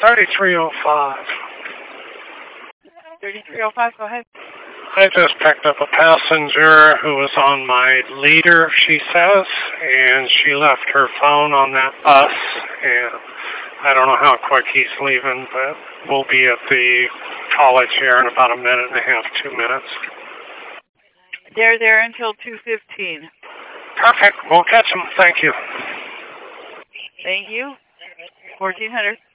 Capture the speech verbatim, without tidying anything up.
thirty-three oh five. thirty-three oh five, go ahead. I just picked up a passenger who was on my leader, she says, and she left her phone on that bus, and I don't know how quick he's leaving, but we'll be at the college here in about a minute and a half, two minutes. They're there until two fifteen. Perfect. We'll catch them. Thank you. Thank you. fourteen hundred.